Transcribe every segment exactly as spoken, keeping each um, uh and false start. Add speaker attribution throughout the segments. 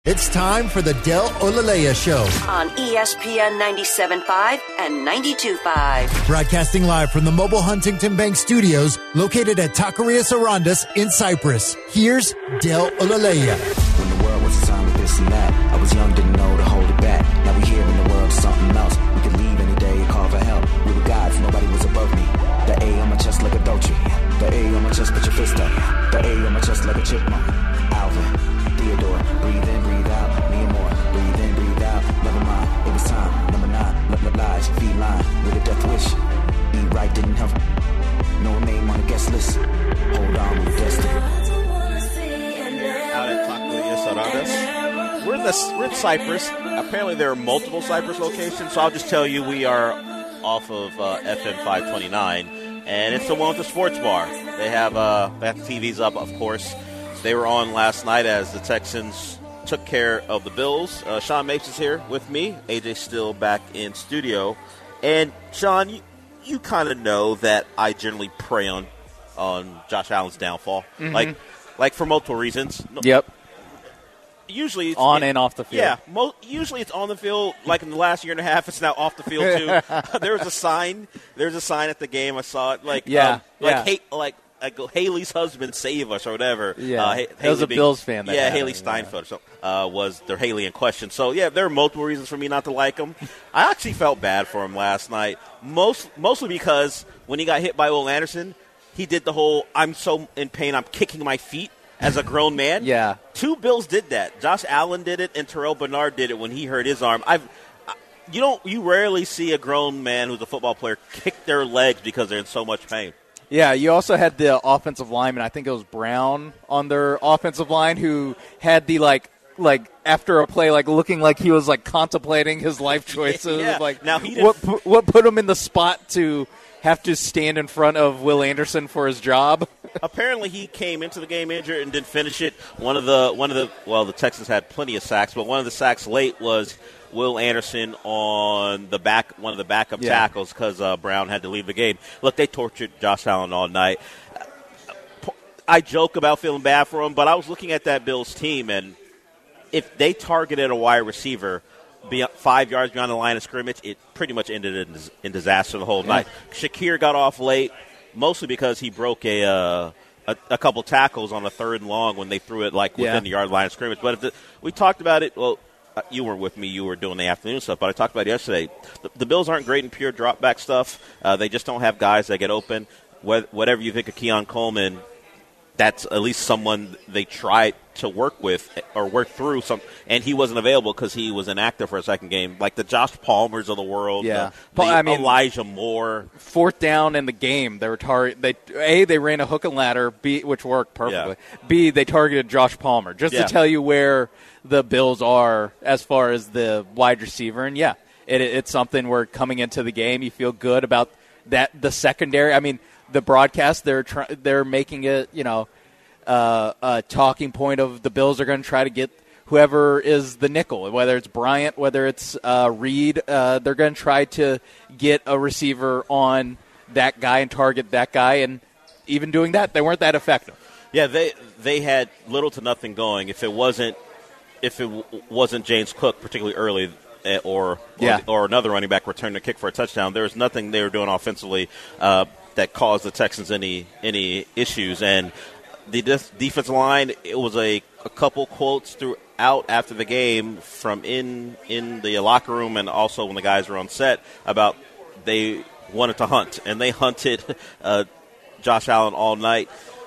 Speaker 1: It's time for the Del Olaleya Show
Speaker 2: on E S P N ninety-seven point five and ninety-two point five.
Speaker 1: Broadcasting live from the mobile Huntington Bank Studios located at Taqueria Sarandas in Cyprus. Here's Del Olaleya.
Speaker 3: When the world was a time of this and that, I was young, didn't know to hold it back. Now we here in the world, something else. We could leave any day and call for help. We were gods, nobody was above me. The A on my chest like a Dolce. The A on my chest, put your fist up. The A on my chest like a chipmunk. Alvin, Theodore, breathe in, breathe out. Me and more, breathe in, breathe out. Never mind, it was time. Number nine, love, love lies, feline with a death wish. Eat right, didn't help. No name on the guest list. Hold on with destiny.
Speaker 4: Out at Taqueria Sarandas. We're in the we're in Cyprus. Apparently, there are multiple Cyprus locations. So I'll just tell you, we are off of uh, F M five twenty-nine, and it's the one with the sports bar. They have uh, they have the T Vs up, of course. They were on last night as the Texans took care of the Bills. Uh, Sean Mason's here with me. A J still back in studio. And, Sean, you, you kind of know that I generally prey on on Josh Allen's downfall. Mm-hmm. Like, like for multiple reasons.
Speaker 5: Yep.
Speaker 4: Usually it's
Speaker 5: on
Speaker 4: it,
Speaker 5: and off the field.
Speaker 4: Yeah, mo- usually it's on the field. Like in the last year and a half, it's now off the field too. There was a sign. There was a sign at the game. I saw it. Like
Speaker 5: yeah,
Speaker 4: um, like
Speaker 5: yeah.
Speaker 4: Hey, like like Haley's husband save us or whatever.
Speaker 5: Yeah,
Speaker 4: uh, ha-
Speaker 5: it was a
Speaker 4: being,
Speaker 5: Bills fan. That
Speaker 4: yeah,
Speaker 5: happened,
Speaker 4: Haley Steinfeld yeah. so, uh, was their Haley in question. So yeah, there are multiple reasons for me not to like him. I actually felt bad for him last night. Most mostly because when he got hit by Will Anderson, he did the whole "I'm so in pain, I'm kicking my feet." As a grown man,
Speaker 5: yeah.
Speaker 4: Two Bills did that. Josh Allen did it, and Terrell Bernard did it when he hurt his arm. I've, you don't, you rarely see a grown man who's a football player kick their legs because they're in so much pain.
Speaker 5: Yeah, you also had the offensive lineman. I think it was Brown on their offensive line who had the like, like after a play, like looking like he was like contemplating his life choices.
Speaker 4: yeah.
Speaker 5: Like,
Speaker 4: now he
Speaker 5: what what put him in the spot to have to stand in front of Will Anderson for his job?
Speaker 4: Apparently, he came into the game injured and didn't finish it. One of the one of the well, the Texans had plenty of sacks, but one of the sacks late was Will Anderson on the back one of the backup
Speaker 5: yeah.
Speaker 4: tackles because uh, Brown had to leave the game. Look, they tortured Josh Allen all night. I joke about feeling bad for him, but I was looking at that Bills team, and if they targeted a wide receiver beyond, five yards beyond the line of scrimmage, it pretty much ended in, in disaster the whole yeah. night. Shakir got off late. Mostly because he broke a, uh, a a couple tackles on a third and long when they threw it like within
Speaker 5: yeah.
Speaker 4: the yard line of scrimmage. But if the, we talked about it. Well, you weren't with me. You were doing the afternoon stuff. But I talked about it yesterday. The, the Bills aren't great in pure drop back stuff. Uh, they just don't have guys that get open. Whatever you think of Keon Coleman, that's at least someone they tried to work with or work through some, and he wasn't available because he was inactive for a second game. Like the Josh Palmers of the world,
Speaker 5: yeah.
Speaker 4: the, the
Speaker 5: I mean,
Speaker 4: Elijah Moore.
Speaker 5: Fourth down in the game, they were tar- They a they ran a hook and ladder, B which worked perfectly. Yeah. B they targeted Josh Palmer just
Speaker 4: yeah.
Speaker 5: to tell you where the Bills are as far as the wide receiver, and yeah, it, it's something where coming into the game you feel good about that. The secondary, I mean, the broadcast they're tr- they're making it, you know. Uh, a talking point of the Bills are going to try to get whoever is the nickel, whether it's Bryant, whether it's uh, Reed. Uh, they're going to try to get a receiver on that guy and target that guy, and even doing that, they weren't that effective.
Speaker 4: Yeah, they they had little to nothing going. If it wasn't if it w- wasn't James Cook, particularly early, uh, or or,
Speaker 5: yeah.
Speaker 4: or another running back returning a kick for a touchdown, there was nothing they were doing offensively uh, that caused the Texans any any issues. And the def- defensive line, it was a, a couple quotes throughout after the game from in in the locker room and also when the guys were on set about they wanted to hunt, and they hunted uh, Josh Allen all night.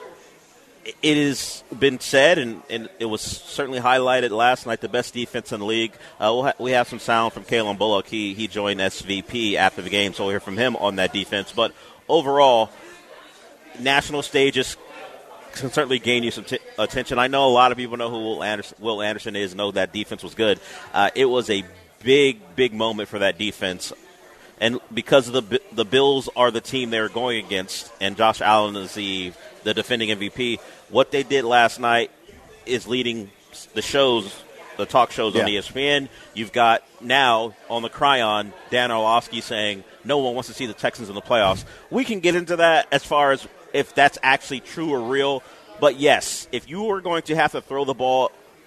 Speaker 4: It has been said, and, and it was certainly highlighted last night, the best defense in the league. Uh, we'll ha- we have some sound from Kalen Bullock. He, he joined S V P after the game, so we'll hear from him on that defense. But overall, national stages can certainly gain you some t- attention. I know a lot of people know who Will Anderson, Will Anderson is, know that defense was good. Uh, it was a big, big moment for that defense. And because of the the Bills are the team they're going against, and Josh Allen is the, the defending M V P, what they did last night is leading the shows, the talk shows yeah. on E S P N. You've got now on the Cryon, Dan Orlovsky saying no one wants to see the Texans in the playoffs. We can get into that as far as if that's actually true or real. But, yes, if you are going to have to throw the ball in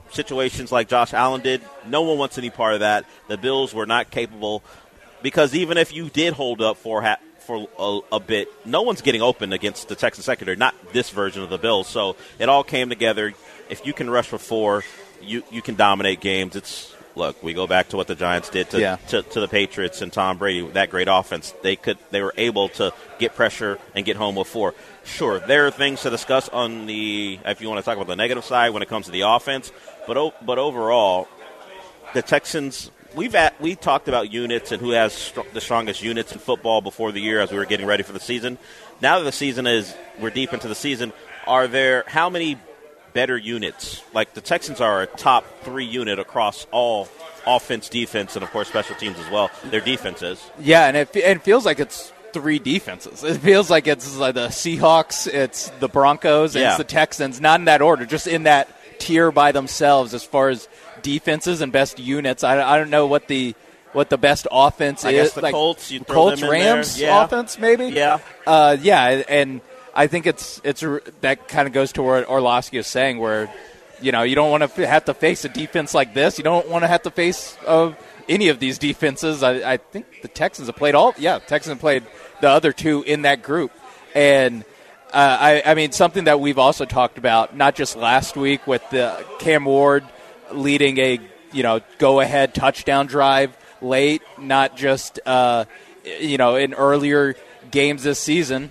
Speaker 4: situations like Josh Allen did. No one wants any part of that. The Bills were not capable because even if you did hold up for ha- for a, a bit, no one's getting open against the Texans secondary, not this version of the Bills. So it all came together. If you can rush for four, you, you can dominate games. It's Look, we go back to what the Giants did to,
Speaker 5: yeah.
Speaker 4: to to the Patriots and Tom Brady, that great offense. They could they were able to get pressure and get home with four. Sure, there are things to discuss on the, if you want to talk about the negative side when it comes to the offense, but but overall, the Texans, we've at, we talked about units and who has str- the strongest units in football before the year as we were getting ready for the season. Now that the season is, we're deep into the season, are there, how many better units? Like the Texans are a top three unit across all offense, defense, and of course special teams as well. Their defenses.
Speaker 5: Yeah, and it, it feels like it's three defenses. It feels like it's like the Seahawks, it's the Broncos, and
Speaker 4: yeah.
Speaker 5: it's the Texans. Not in that order, just in that tier by themselves as far as defenses and best units. I, I don't know what the what the best offense
Speaker 4: I
Speaker 5: is.
Speaker 4: Guess the
Speaker 5: like
Speaker 4: Colts, you throw
Speaker 5: Colts,
Speaker 4: them in
Speaker 5: Rams
Speaker 4: there. Yeah.
Speaker 5: offense, maybe.
Speaker 4: Yeah,
Speaker 5: uh, yeah, and I think it's it's that kind of goes to what Orlovsky is saying, where you know you don't want to have to face a defense like this. You don't want to have to face uh, any of these defenses. I, I think the Texans have played all. Yeah, Texans have played the other two in that group, and uh, I, I mean something that we've also talked about, not just last week with the Cam Ward leading a you know go ahead touchdown drive late, not just uh, you know in earlier games this season.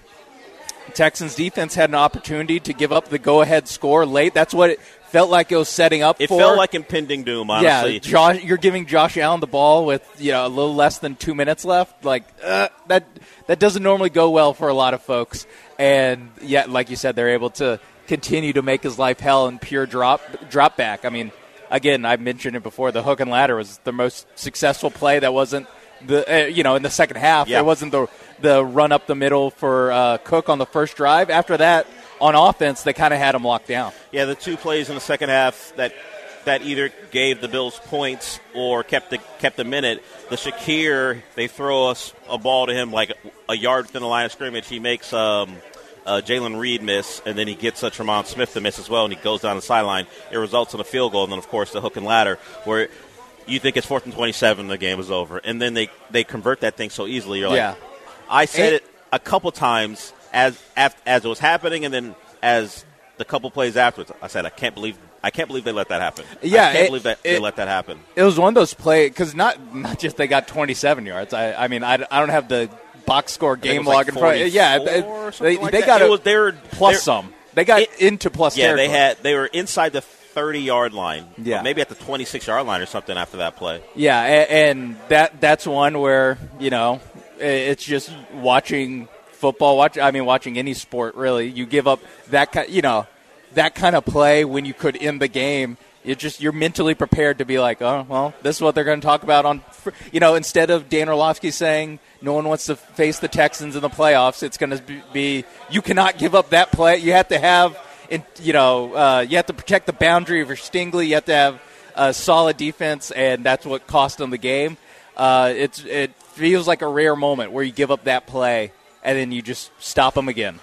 Speaker 5: Texans defense had an opportunity to give up the go-ahead score late. That's what it felt like it was setting up
Speaker 4: it
Speaker 5: for.
Speaker 4: It felt like impending doom, honestly.
Speaker 5: Yeah, Josh, you're giving Josh Allen the ball with you know a little less than two minutes left. Like uh, that, that doesn't normally go well for a lot of folks. And yet, like you said, they're able to continue to make his life hell and pure drop drop back. I mean, again, I mentioned it before. The hook and ladder was the most successful play. That wasn't the uh, you know in the second half.
Speaker 4: Yeah.
Speaker 5: It wasn't the the run up the middle for uh, Cook on the first drive. After that, on offense, they kind of had him locked down.
Speaker 4: Yeah, the two plays in the second half that that either gave the Bills points or kept the kept them in it. The Shakir, they throw us a ball to him like a yard within the line of scrimmage. He makes um, uh, Jalen Reed miss, and then he gets uh, Tremont Smith to miss as well, and he goes down the sideline. It results in a field goal, and then, of course, the hook and ladder where you think it's fourth and twenty-seven, the game is over. And then they, they convert that thing so easily. You're like,
Speaker 5: yeah.
Speaker 4: I said
Speaker 5: and,
Speaker 4: it a couple times as, as as it was happening, and then as the couple plays afterwards, I said, I can't believe I can't believe they let that happen.
Speaker 5: Yeah,
Speaker 4: I can't
Speaker 5: it,
Speaker 4: believe that
Speaker 5: it,
Speaker 4: they let that happen.
Speaker 5: It was one of those plays because not not just they got twenty-seven yards. I I mean I, I don't have the box score game log
Speaker 4: like
Speaker 5: in front. Yeah, they, they,
Speaker 4: like
Speaker 5: they
Speaker 4: that.
Speaker 5: got
Speaker 4: it
Speaker 5: a
Speaker 4: was, they were,
Speaker 5: plus some. They got
Speaker 4: it,
Speaker 5: into plus.
Speaker 4: Yeah,
Speaker 5: territory.
Speaker 4: they had they were inside the thirty-yard line.
Speaker 5: Yeah,
Speaker 4: maybe at the twenty-six-yard line or something after that play.
Speaker 5: Yeah, and, and that that's one where you know it's just watching football. Watch, I mean, watching any sport really. You give up that kind, you know, that kind of play when you could end the game. You just you're mentally prepared to be like, oh well, this is what they're going to talk about on, you know, instead of Dan Orlovsky saying no one wants to face the Texans in the playoffs. It's going to be you cannot give up that play. You have to have, you know, uh, you have to protect the boundary of your Stingley. You have to have a solid defense, and that's what cost them the game. Uh, it's it feels like a rare moment where you give up that play and then you just stop them again.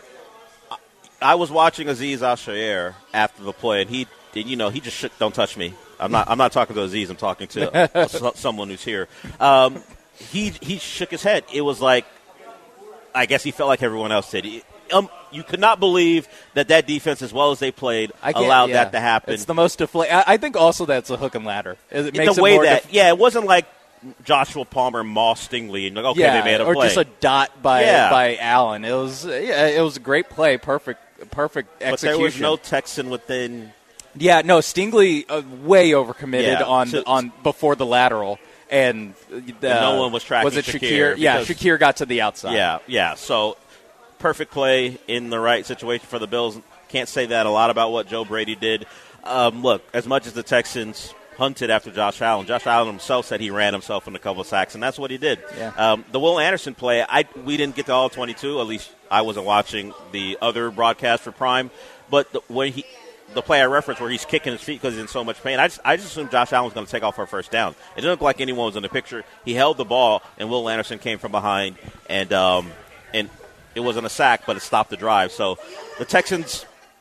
Speaker 4: I was watching Aziz Al-Shayer after the play, and he, you know, he just shook, don't touch me. I'm not. I'm not talking to Aziz. I'm talking to uh, someone who's here. Um, he he shook his head. It was like, I guess he felt like everyone else did. He, um, you could not believe that that defense, as well as they played, allowed
Speaker 5: yeah.
Speaker 4: that to happen.
Speaker 5: It's the most deflate. I, I think also that's a hook and ladder. It makes
Speaker 4: the
Speaker 5: it
Speaker 4: way
Speaker 5: more
Speaker 4: that,
Speaker 5: def-
Speaker 4: yeah, it wasn't like Joshua Palmer, Moss, Stingley, and like, okay,
Speaker 5: yeah,
Speaker 4: they made a
Speaker 5: or
Speaker 4: play.
Speaker 5: just a dot by
Speaker 4: yeah.
Speaker 5: by Allen. It was yeah, it was a great play, perfect, perfect execution.
Speaker 4: But there was no Texan within.
Speaker 5: Yeah, no, Stingley uh, way overcommitted
Speaker 4: Yeah,
Speaker 5: on
Speaker 4: to,
Speaker 5: on before the lateral, and, uh,
Speaker 4: and no one was tracking.
Speaker 5: Was it
Speaker 4: Shakir?
Speaker 5: Shakir? Yeah, Shakir got to the outside.
Speaker 4: Yeah, yeah. So perfect play in the right situation for the Bills. Can't say that a lot about what Joe Brady did. Um, look, as much as the Texans hunted after Josh Allen, Josh Allen himself said he ran himself in a couple of sacks, and that's what he did.
Speaker 5: Yeah.
Speaker 4: Um, the Will Anderson play, I we didn't get to all twenty-two. At least I wasn't watching the other broadcast for Prime, but the, when he. The play I referenced where he's kicking his feet because he's in so much pain, I just, I just assumed Josh Allen was going to take off for a first down. It didn't look like anyone was in the picture. He held the ball, and Will Anderson came from behind, and um, and it wasn't a sack, but it stopped the drive. So the Texans,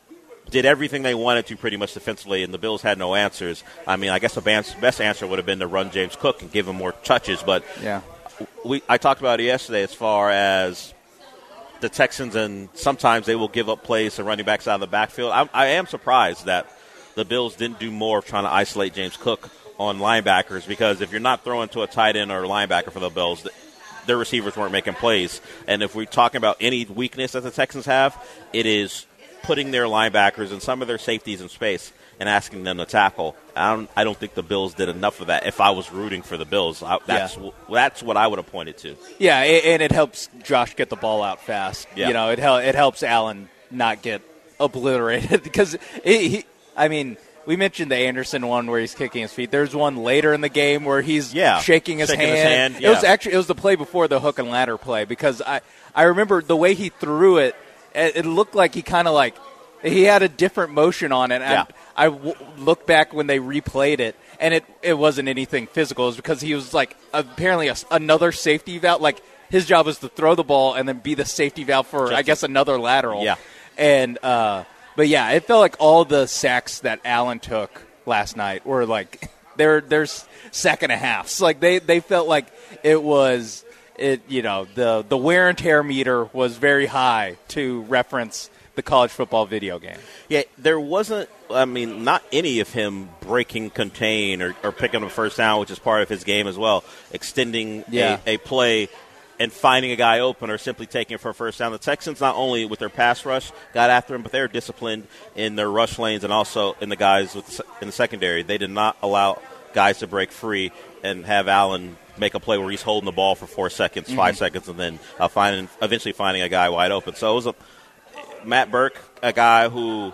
Speaker 4: did everything they wanted to pretty much defensively, and the Bills had no answers. I mean, I guess the best answer would have been to run James Cook and give him more touches. But
Speaker 5: yeah.
Speaker 4: we I talked about it yesterday as far as the Texans, and sometimes they will give up plays to running backs out of the backfield. I, I am surprised that the Bills didn't do more of trying to isolate James Cook on linebackers, because if you're not throwing to a tight end or a linebacker for the Bills, their receivers weren't making plays. And if we're talking about any weakness that the Texans have, it is putting their linebackers and some of their safeties in space and asking them to tackle. I don't, I don't think the Bills did enough of that. If I was rooting for the Bills, I, that's yeah. that's what I would have pointed to.
Speaker 5: Yeah, and it helps Josh get the ball out fast. Yeah. You know, it hel- it helps Allen not get obliterated because he, he, I mean, we mentioned the Anderson one where he's kicking his feet. There's one later in the game where he's
Speaker 4: yeah,
Speaker 5: shaking his
Speaker 4: shaking
Speaker 5: hand.
Speaker 4: His hand. Yeah.
Speaker 5: It was actually it was the play before the hook and ladder play, because I I remember the way he threw it. It, it looked like he kind of like he had a different motion on it.
Speaker 4: Yeah.
Speaker 5: And I w- looked back when they replayed it, and it, it wasn't anything physical. It was because he was like apparently a, another safety valve. Like his job was to throw the ball and then be the safety valve for, Just I guess, another lateral.
Speaker 4: Yeah.
Speaker 5: And uh, but yeah, it felt like all the sacks that Allen took last night were like they're there's second and a halves. Like they, they felt like it was it you know the the wear and tear meter was very high, to reference the college football video game.
Speaker 4: Yeah, there wasn't, I mean, not any of him breaking contain or, or picking up a first down, which is part of his game as well, extending
Speaker 5: yeah.
Speaker 4: a, a play and finding a guy open or simply taking it for a first down. The Texans, not only with their pass rush, got after him, but they were disciplined in their rush lanes and also in the guys with the, in the secondary. They did not allow guys to break free and have Allen make a play where he's holding the ball for four seconds, mm-hmm. five seconds, and then uh, finding, eventually finding a guy wide open. So it was a Matt Burke, a guy who,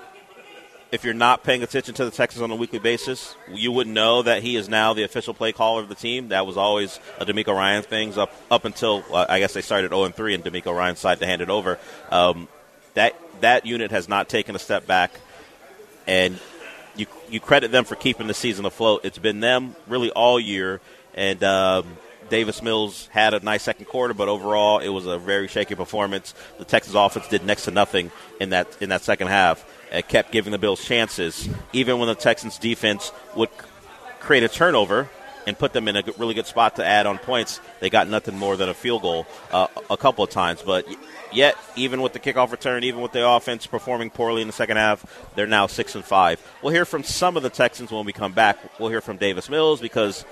Speaker 4: if you're not paying attention to the Texans on a weekly basis, you wouldn't know that he is now the official play caller of the team. That was always a D'Amico Ryan thing up up until uh, I guess they started oh and three and D'Amico Ryan decided to hand it over. Um, that that unit has not taken a step back, and you you credit them for keeping the season afloat. It's been them really all year, and um, Davis Mills had a nice second quarter, but overall it was a very shaky performance. The Texas offense did next to nothing in that in that second half. It kept giving the Bills chances, even when the Texans' defense would create a turnover and put them in a really good spot to add on points. They got nothing more than a field goal uh, a couple of times. But yet, even with the kickoff return, even with the offense performing poorly in the second half, they're now six and five. We'll hear from some of the Texans when we come back. We'll hear from Davis Mills because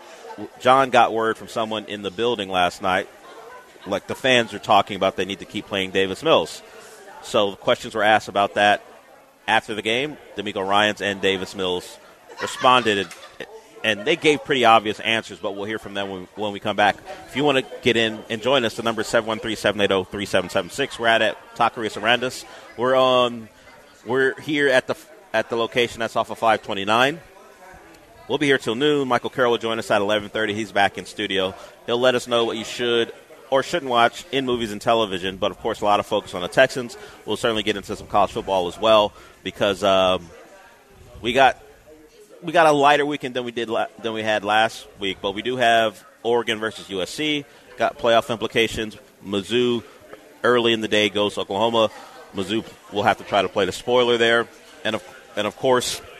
Speaker 4: John got word from someone in the building last night, like the fans are talking about they need to keep playing Davis Mills. So questions were asked about that after the game. D'Amico Ryans and Davis Mills responded, and they gave pretty obvious answers, but we'll hear from them when, when we come back. If you want to get in and join us, the number is seven one three, seven eight zero, three seven seven six. We're at, at Taqueria Sarandis. We're on. We're here at the at the location that's off of five twenty-nine. We'll be here till noon. Michael Carroll will join us at eleven thirty. He's back in studio. He'll let us know what you should or shouldn't watch in movies and television, but, of course, a lot of focus on the Texans. We'll certainly get into some college football as well because um, we got we got a lighter weekend than we did la- than we had last week, but we do have Oregon versus U S C, got playoff implications. Mizzou early in the day goes to Oklahoma. Mizzou will have to try to play the spoiler there, and of, and of course –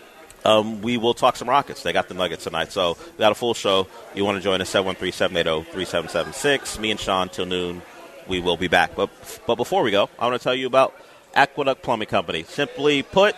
Speaker 4: Um, we will talk some Rockets. They got the Nuggets tonight. So we got a full show. You want to join us, seven one three, seven eight zero, three seven seven six. Me and Sean till noon. We will be back. But but before we go, I want to tell you about Aqueduct Plumbing Company. Simply put,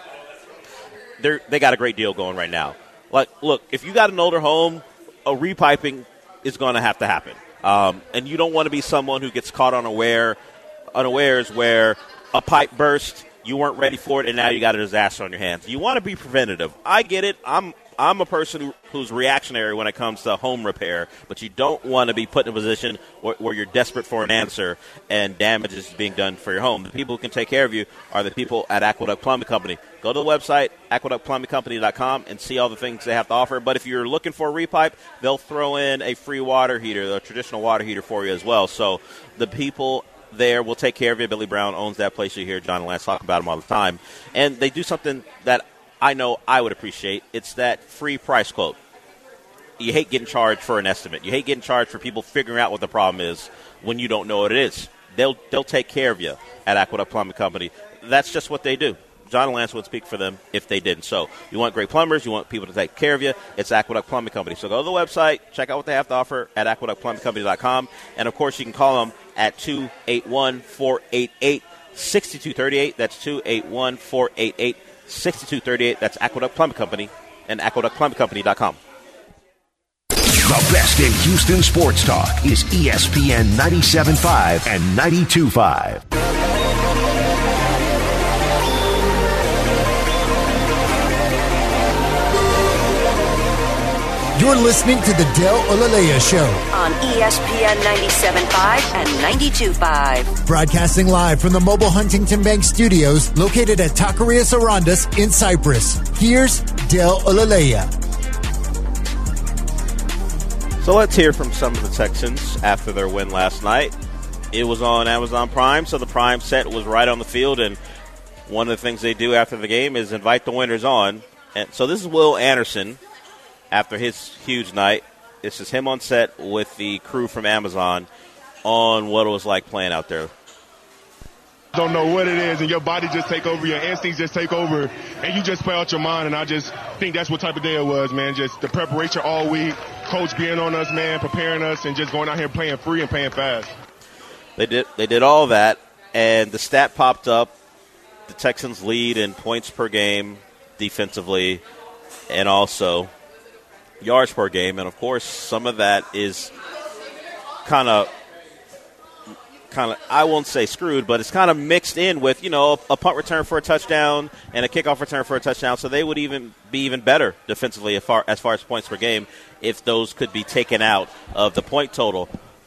Speaker 4: they they got a great deal going right now. Like, look, if you got an older home, a repiping is going to have to happen. Um, and you don't want to be someone who gets caught unaware, unawares where a pipe burst, you weren't ready for it, and now you got a disaster on your hands. You want to be preventative. I get it. I'm I'm a person who, who's reactionary when it comes to home repair, but you don't want to be put in a position where, where you're desperate for an answer and damage is being done for your home. The people who can take care of you are the people at Aqueduct Plumbing Company. Go to the website, aqueduct plumbing company dot com, and see all the things they have to offer. But if you're looking for a repipe, they'll throw in a free water heater, a traditional water heater for you as well. So the people there will take care of you. Billy Brown owns that place. You hear John and Lance talk about them all the time. And they do something that I know I would appreciate. It's that free price quote. You hate getting charged for an estimate. You hate getting charged for people figuring out what the problem is when you don't know what it is. They'll they'll take care of you at Aqueduct Plumbing Company. That's just what they do. John and Lance would speak for them if they didn't. So you want great plumbers, you want people to take care of you, it's Aqueduct Plumbing Company. So go to the website, check out what they have to offer at aqueduct plumbing company dot com. And, of course, you can call them at two eight one, four eight eight, six two three eight. That's two eight one, four eight eight, six two three eight. That's Aqueduct Plumbing Company and aqueduct plumbing company dot com.
Speaker 6: The best in Houston sports talk is E S P N ninety-seven point five and ninety-two point five.
Speaker 1: You're listening to the Del Olaleya Show
Speaker 2: on E S P N ninety-seven point five and ninety-two point five.
Speaker 1: Broadcasting live from the Mobile Huntington Bank Studios located at Taqueria Sarandas in Cypress. Here's Del Olaleya.
Speaker 4: So let's hear from some of the Texans after their win last night. It was on Amazon Prime, so the Prime set was right on the field, and one of the things they do after the game is invite the winners on. And so this is Will Anderson after his huge night. This is him on set with the crew from Amazon on what it was like playing out there.
Speaker 7: Don't know what it is, and your body just take over, your instincts just take over, and you just play out your mind, and I just think that's what type of day it was, man. Just the preparation all week, coach being on us, man, preparing us, and just going out here playing free and playing fast.
Speaker 4: They did they did all that, and the stat popped up. The Texans lead in points per game defensively and also yards per game, and, of course, some of that is kind of kind of, I won't say screwed, but it's kind of mixed in with, you know, a punt return for a touchdown and a kickoff return for a touchdown. So they would even be even better defensively as far as, far as points per game if those could be taken out of the point total.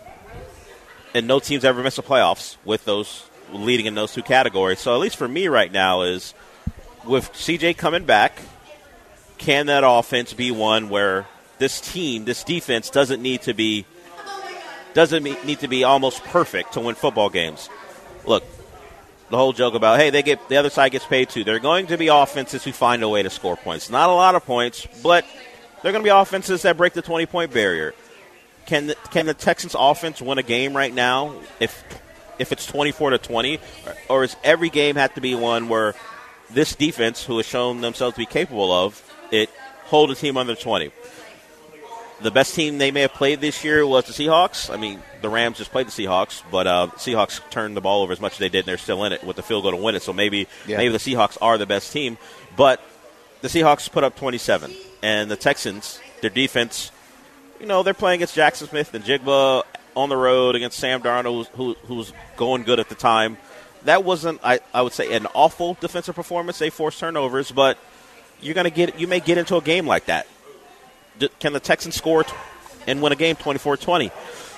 Speaker 4: And no team's ever missed the playoffs with those leading in those two categories. So at least for me right now is with C J coming back, can that offense be one where this team, this defense doesn't need to be doesn't need to be almost perfect to win football games? Look, the whole joke about, hey, they get the other side gets paid too. They're going to be offenses who find a way to score points. Not a lot of points, but they're going to be offenses that break the twenty-point barrier. Can the, can the Texans' offense win a game right now if if it's twenty-four to twenty, or, or is every game have to be one where this defense, who has shown themselves to be capable of it, hold a team under twenty? The best team they may have played this year was the Seahawks. I mean, the Rams just played the Seahawks, but uh, Seahawks turned the ball over as much as they did, and they're still in it with the field goal to win it. So maybe yeah. maybe the Seahawks are the best team. But the Seahawks put up twenty-seven, and the Texans, their defense, you know, they're playing against Jackson Smith and Jigba on the road against Sam Darnold, who, who was going good at the time. That wasn't, I, I would say, an awful defensive performance. They forced turnovers, but you're going to get, you may get into a game like that. Can the Texans score t- and win a game twenty-four twenty?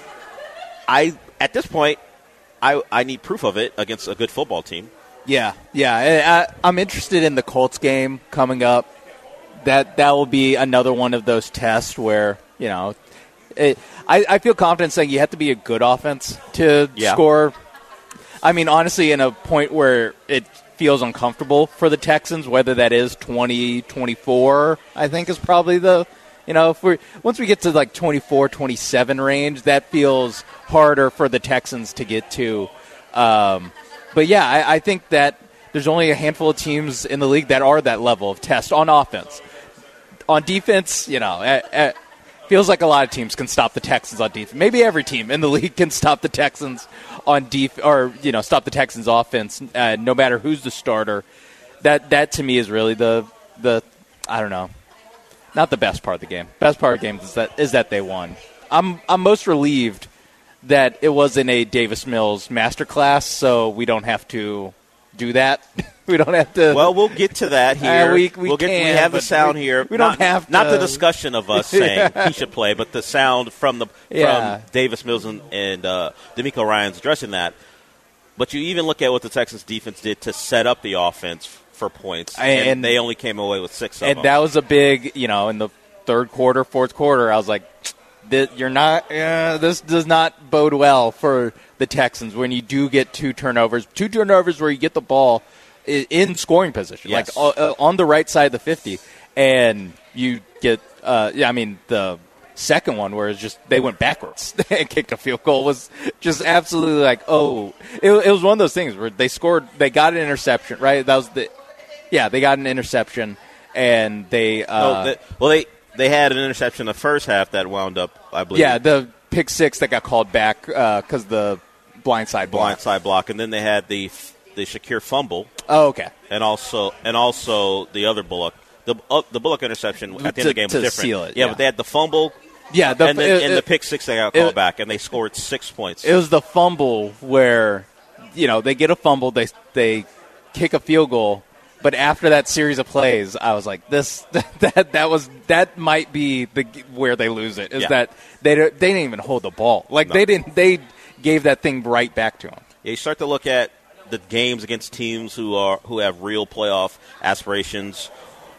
Speaker 4: I at this point, I I need proof of it against a good football team.
Speaker 5: Yeah, yeah. I, I'm interested in the Colts game coming up. That that will be another one of those tests where, you know, it, I, I feel confident saying you have to be a good offense to yeah. score. I mean, honestly, in a point where it feels uncomfortable for the Texans, whether that is twenty twenty-four, I think is probably the – you know, if we once we get to like twenty-four twenty-seven range, that feels harder for the Texans to get to. Um, but, yeah, I, I think that there's only a handful of teams in the league that are that level of test on offense. On defense, you know, it, it feels like a lot of teams can stop the Texans on defense. Maybe every team in the league can stop the Texans on def- or, you know, stop the Texans offense, uh, no matter who's the starter. That, that to me, is really the, the I don't know. Not the best part of the game. Best part of the game is that is that they won. I'm I'm most relieved that it wasn't a Davis Mills masterclass, so we don't have to do that. we don't have to.
Speaker 4: Well, we'll get to that here.
Speaker 5: Uh, we we,
Speaker 4: we'll get,
Speaker 5: can,
Speaker 4: we have the sound
Speaker 5: we,
Speaker 4: here.
Speaker 5: We
Speaker 4: not,
Speaker 5: don't have to.
Speaker 4: Not the discussion of us saying
Speaker 5: yeah.
Speaker 4: he should play, but the sound from the
Speaker 5: yeah.
Speaker 4: from Davis Mills and, and uh, D'Amico Ryans addressing that. But you even look at what the Texans defense did to set up the offense for points, and, and they only came away with six of
Speaker 5: and
Speaker 4: them.
Speaker 5: And that was a big, you know, in the third quarter, fourth quarter, I was like, you're not, uh, this does not bode well for the Texans when you do get two turnovers. Two turnovers where you get the ball in scoring position,
Speaker 4: yes.
Speaker 5: like uh, on the right side of the fifty, and you get, uh, yeah, I mean, the second one where it's just they went backwards and kicked a field goal was just absolutely like, oh, it, it was one of those things where they scored, they got an interception, right? That was the Yeah, they got an interception, and they uh,
Speaker 4: no, they, well they they had an interception in the first half that wound up, I believe.
Speaker 5: Yeah, the pick six that got called back because uh, the blindside block.
Speaker 4: Blindside block, and then they had the the Shakir fumble.
Speaker 5: Oh, okay.
Speaker 4: And also and also the other Bullock, the uh, the Bullock interception at the
Speaker 5: to,
Speaker 4: end of the game was
Speaker 5: to
Speaker 4: different.
Speaker 5: Seal it,
Speaker 4: yeah,
Speaker 5: yeah,
Speaker 4: but they had the fumble.
Speaker 5: Yeah, the,
Speaker 4: and, then,
Speaker 5: it,
Speaker 4: and
Speaker 5: it,
Speaker 4: the pick six they got called
Speaker 5: it,
Speaker 4: back, and they scored six points.
Speaker 5: It was the fumble where, you know, they get a fumble, they they kick a field goal, but after that series of plays, I was like, this that that was that might be the where they lose it. Is
Speaker 4: yeah.
Speaker 5: that they they didn't even hold the ball, like no. they didn't they gave that thing right back to them.
Speaker 4: Yeah, you start to look at the games against teams who are who have real playoff aspirations.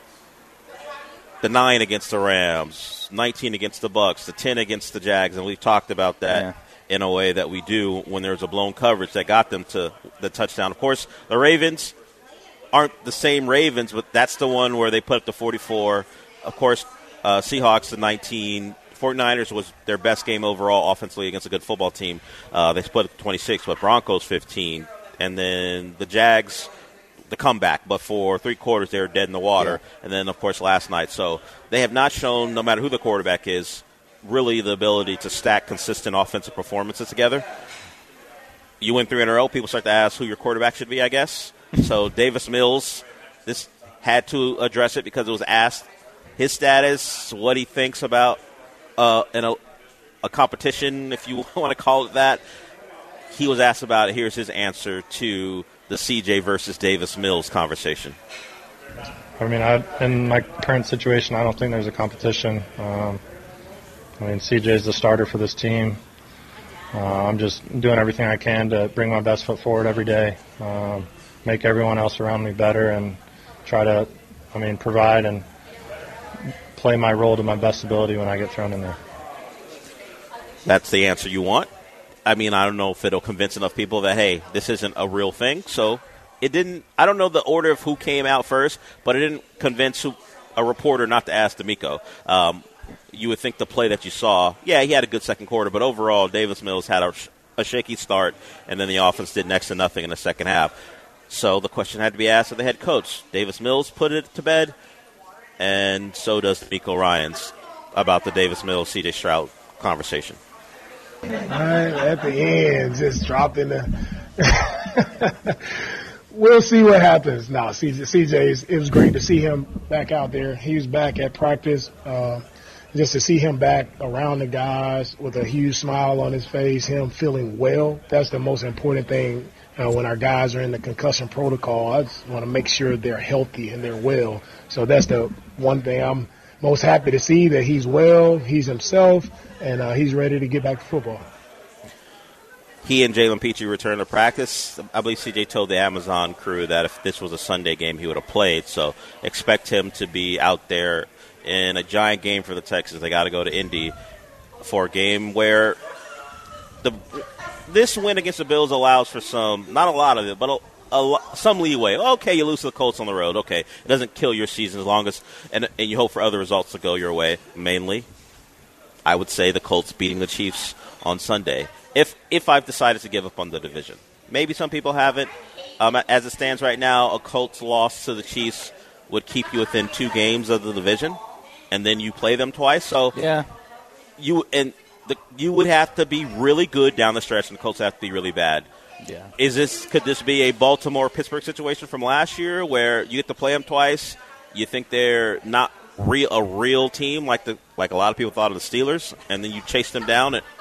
Speaker 4: The nine against the Rams, nineteen against the Bucks, the ten against the Jags, and we've talked about that yeah. in a way that we do when there's a blown coverage that got them to the touchdown. Of course, the Ravens aren't the same Ravens, but that's the one where they put up the forty-four. Of course, uh, Seahawks, the nineteen. forty-niners was their best game overall offensively against a good football team. Uh, they split twenty-six, but Broncos fifteen. And then the Jags, the comeback, but for three quarters they were dead in the water. Yeah. And then, of course, last night. So they have not shown, no matter who the quarterback is, really the ability to stack consistent offensive performances together. You win three in a row, people start to ask who your quarterback should be, I guess. So Davis Mills, this had to address it because it was asked his status, what he thinks about uh, in a, a competition, if you want to call it that. He was asked about it. Here's his answer to the C J versus Davis Mills conversation.
Speaker 8: I mean, I, in my current situation, I don't think there's a competition. Um, I mean, C J's the starter for this team. Uh, I'm just doing everything I can to bring my best foot forward every day, um, make everyone else around me better, and try to, I mean, provide and play my role to my best ability when I get thrown in there.
Speaker 4: That's the answer you want? I mean, I don't know if it'll convince enough people that, hey, this isn't a real thing. So it didn't – I don't know the order of who came out first, but it didn't convince who, a reporter not to ask D'Amico. Um, you would think the play that you saw, yeah, he had a good second quarter, but overall Davis Mills had a, a shaky start, and then the offense did next to nothing in the second half. So the question had to be asked of the head coach. Davis Mills put it to bed, and so does D'Amico Ryans about the Davis Mills C J Stroud conversation.
Speaker 9: Right, at the end, just dropping the. We'll see what happens. No, C J, C J's, it was great to see him back out there. He was back at practice. Uh, just to see him back around the guys with a huge smile on his face, him feeling well, that's the most important thing. Uh, when our guys are in the concussion protocol, I just want to make sure they're healthy and they're well. So that's the one thing I'm most happy to see, that he's well, he's himself, and uh, he's ready to get back to football.
Speaker 4: He and Jalen Peachy returned to practice. I believe C J told the Amazon crew that if this was a Sunday game, he would have played. So expect him to be out there in a giant game for the Texans. They got to go to Indy for a game where the this win against the Bills allows for some, not a lot of it, but a, a, some leeway. Okay, you lose to the Colts on the road. Okay, it doesn't kill your season as long as, and, and you hope for other results to go your way. Mainly, I would say the Colts beating the Chiefs on Sunday. If if I've decided to give up on the division. Maybe some people haven't. Um, as it stands right now, a Colts loss to the Chiefs would keep you within two games of the division, and then you play them twice. So
Speaker 5: yeah,
Speaker 4: you and the, you would have to be really good down the stretch, and the Colts have to be really bad.
Speaker 5: Yeah,
Speaker 4: is this could this be a Baltimore Pittsburgh situation from last year where you get to play them twice? You think they're not real a real team like the like a lot of people thought of the Steelers, and then you chase them down and.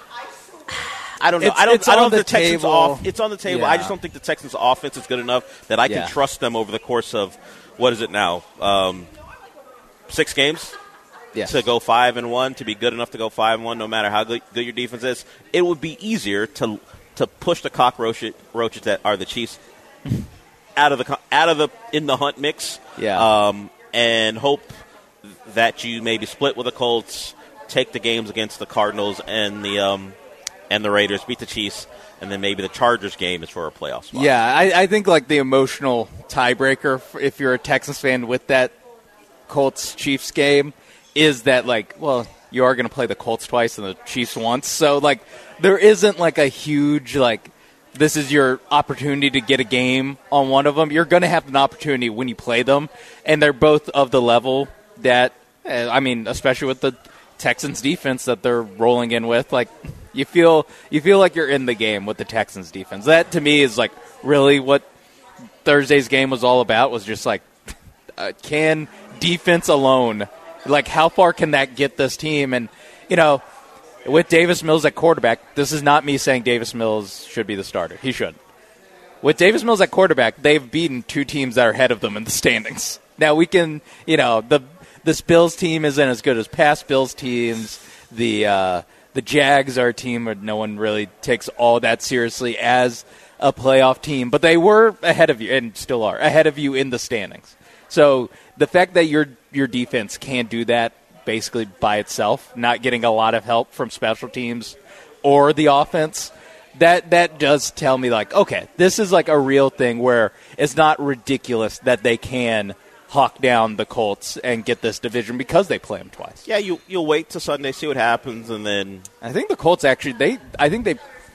Speaker 4: I don't know.
Speaker 5: It's,
Speaker 4: I don't.
Speaker 5: it's
Speaker 4: I don't
Speaker 5: on
Speaker 4: know
Speaker 5: the
Speaker 4: if the Texans
Speaker 5: table.
Speaker 4: off. It's on the table.
Speaker 5: Yeah.
Speaker 4: I just don't think the Texans' offense is good enough that I can
Speaker 5: yeah.
Speaker 4: trust them over the course of what is it now? Um, six games
Speaker 5: yes.
Speaker 4: to go five and one to be good enough to go five and one, no matter how good, good your defense is. It would be easier to to push the cockroaches roaches that are the Chiefs out of the out of the in the hunt mix.
Speaker 5: Yeah.
Speaker 4: Um, and hope that you maybe split with the Colts, take the games against the Cardinals and the. Um, And the Raiders beat the Chiefs, and then maybe the Chargers game is for a playoff spot.
Speaker 5: Yeah, I, I think like the emotional tiebreaker, if you're a Texans fan with that Colts-Chiefs game, is that like, well, you are going to play the Colts twice and the Chiefs once. So like, there isn't like a huge like this is your opportunity to get a game on one of them. You're going to have an opportunity when you play them, and they're both of the level that, I mean, especially with the Texans defense that they're rolling in with, like you feel you feel like you're in the game with the Texans defense. That to me is like really what Thursday's game was all about, was just like, uh, can defense alone, like how far can that get this team? And, you know, with Davis Mills at quarterback, this is not me saying Davis Mills should be the starter. He should. With Davis Mills at quarterback, they've beaten two teams that are ahead of them in the standings. Now we can, you know, the this Bills team isn't as good as past Bills teams. The uh, the Jags are a team where no one really takes all that seriously as a playoff team, but they were ahead of you and still are ahead of you in the standings. So the fact that your your defense can't do that basically by itself, not getting a lot of help from special teams or the offense, that that does tell me, like, okay, this is like a real thing where it's not ridiculous that they can hawk down the Colts and get this division because they play them twice.
Speaker 4: Yeah, you, you'll wait till Sunday, see what happens, and then...
Speaker 5: I think the Colts actually, they, I think they,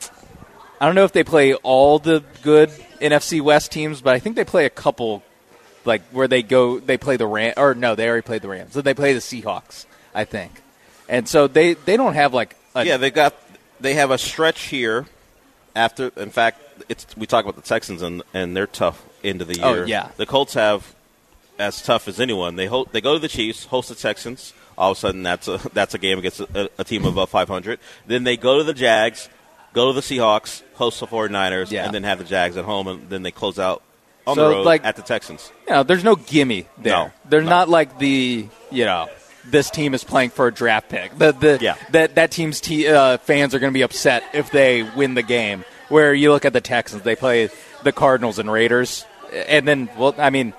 Speaker 5: I don't know if they play all the good N F C West teams, but I think they play a couple, like, where they go, they play the Rams, or no, they already played the Rams. So they play the Seahawks, I think. And so they, they don't have, like, a...
Speaker 4: Yeah, they got, they have a stretch here after, in fact, it's we talk about the Texans and, and their tough end of the year.
Speaker 5: Oh, yeah.
Speaker 4: The Colts have as tough as anyone. They ho- they go to the Chiefs, host the Texans. All of a sudden, that's a that's a game against a, a team above five hundred. Then they go to the Jags, go to the Seahawks, host the 49ers,
Speaker 5: yeah.
Speaker 4: and then have the Jags at home, and then they close out on
Speaker 5: so,
Speaker 4: the road
Speaker 5: like,
Speaker 4: at the Texans.
Speaker 5: You know, there's no gimme there.
Speaker 4: No,
Speaker 5: They're
Speaker 4: no.
Speaker 5: not like the, you know, this team is playing for a draft pick. The, the,
Speaker 4: yeah.
Speaker 5: That, that team's te- uh, fans are going to be upset if they win the game. Where you look at the Texans, they play the Cardinals and Raiders. And then, well, I mean,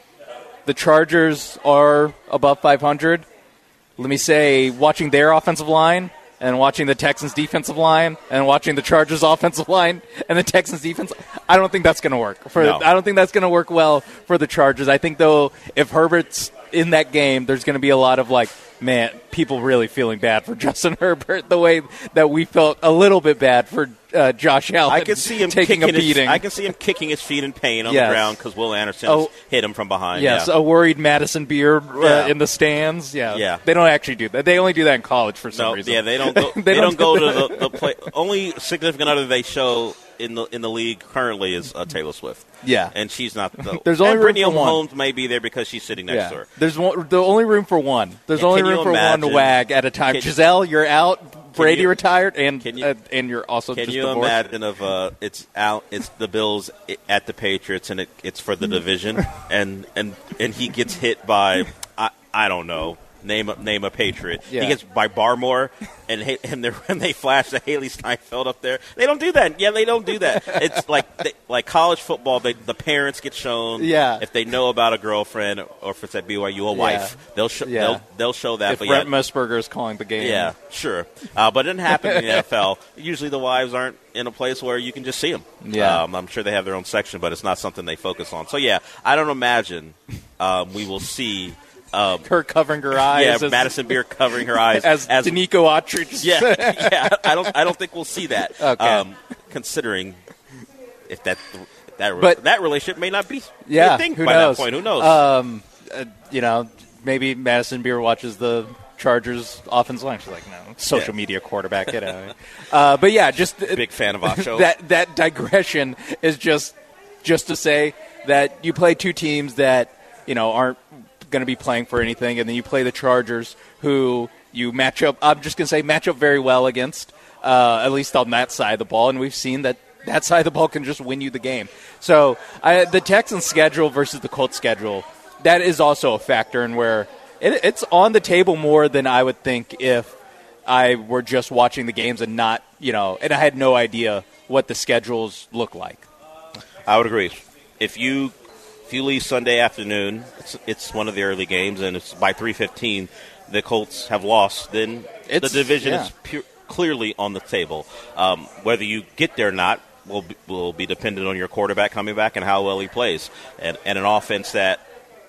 Speaker 5: the Chargers are above five hundred. Let me say, watching their offensive line and watching the Texans' defensive line and watching the Chargers' offensive line and the Texans' defense, I don't think that's going to work. For
Speaker 4: no.
Speaker 5: I don't think that's going to work well for the Chargers. I think, though, if Herbert's in that game, there's going to be a lot of, like, man, people really feeling bad for Justin Herbert the way that we felt a little bit bad for uh, Josh Allen.
Speaker 4: I can see him
Speaker 5: taking a beating.
Speaker 4: His, I can see him kicking his feet in pain on
Speaker 5: yes.
Speaker 4: the ground because Will Anderson
Speaker 5: oh,
Speaker 4: hit him from behind.
Speaker 5: Yes,
Speaker 4: yeah.
Speaker 5: a worried Madison Beer uh,
Speaker 4: yeah.
Speaker 5: in the stands. Yeah.
Speaker 4: yeah,
Speaker 5: they don't actually do that. They only do that in college for some
Speaker 4: no,
Speaker 5: reason.
Speaker 4: Yeah, they don't go.
Speaker 5: they,
Speaker 4: they
Speaker 5: don't,
Speaker 4: don't go
Speaker 5: do
Speaker 4: to the, the play. Only significant other they show in the in the league currently is uh, Taylor Swift.
Speaker 5: Yeah,
Speaker 4: and she's not. The,
Speaker 5: There's only
Speaker 4: and
Speaker 5: room
Speaker 4: Brittany
Speaker 5: for one.
Speaker 4: Holmes may be there because she's sitting next
Speaker 5: yeah.
Speaker 4: to her.
Speaker 5: There's one, the only room for one. There's
Speaker 4: yeah,
Speaker 5: only
Speaker 4: room
Speaker 5: for
Speaker 4: imagine,
Speaker 5: one wag at a time.
Speaker 4: Can,
Speaker 5: Giselle, you're out. Brady
Speaker 4: you,
Speaker 5: retired, and
Speaker 4: you,
Speaker 5: uh, and you're also
Speaker 4: can
Speaker 5: just
Speaker 4: you
Speaker 5: divorced.
Speaker 4: imagine if uh, it's out? It's the Bills at the Patriots, and it, it's for the division, and and and he gets hit by I I don't know. Name a, name a Patriot.
Speaker 5: Yeah.
Speaker 4: He gets by Barmore, and and, and they flash the Haley Steinfeld up there. They don't do that. Yeah, they don't do that. It's like they, like college football. They, the parents get shown.
Speaker 5: Yeah.
Speaker 4: If they know about a girlfriend or if it's at B Y U a wife,
Speaker 5: yeah.
Speaker 4: they'll show
Speaker 5: yeah.
Speaker 4: they'll they'll show that.
Speaker 5: If
Speaker 4: but
Speaker 5: Brent
Speaker 4: yeah,
Speaker 5: Musburger is calling the game.
Speaker 4: Yeah, sure. Uh, but it didn't happen in the N F L. Usually the wives aren't in a place where you can just see them.
Speaker 5: Yeah.
Speaker 4: Um, I'm sure they have their own section, but it's not something they focus on. So yeah, I don't imagine um, we will see. Um,
Speaker 5: her covering her eyes.
Speaker 4: Yeah,
Speaker 5: as,
Speaker 4: Madison Beer covering her eyes
Speaker 5: as,
Speaker 4: as
Speaker 5: Danico Autry.
Speaker 4: Yeah, yeah. I don't. I don't think we'll see that.
Speaker 5: Okay.
Speaker 4: Um, considering if that that
Speaker 5: but,
Speaker 4: that relationship may not be
Speaker 5: yeah,
Speaker 4: a thing
Speaker 5: who
Speaker 4: by
Speaker 5: knows?
Speaker 4: that point. Who knows?
Speaker 5: Um, uh, you know, maybe Madison Beer watches the Chargers offensive line. She's like, no, social yeah. media quarterback. You know. uh, but yeah, just
Speaker 4: big fan of Acho.
Speaker 5: that that digression is just just to say that you play two teams that you know aren't going to be playing for anything, and then you play the Chargers, who you match up. I'm just going to say match up very well against, uh, at least on that side of the ball, and we've seen that that side of the ball can just win you the game. So I, the Texans' schedule versus the Colts' schedule, that is also a factor in where it, it's on the table more than I would think if I were just watching the games and not, you know, and I had no idea what the schedules look like.
Speaker 4: I would agree. If you If you leave Sunday afternoon, it's, it's one of the early games, and it's by three fifteen the Colts have lost, then
Speaker 5: it's,
Speaker 4: the division
Speaker 5: yeah.
Speaker 4: is pure, clearly on the table. Um, whether you get there or not will be, will be dependent on your quarterback coming back and how well he plays. And, and an offense that,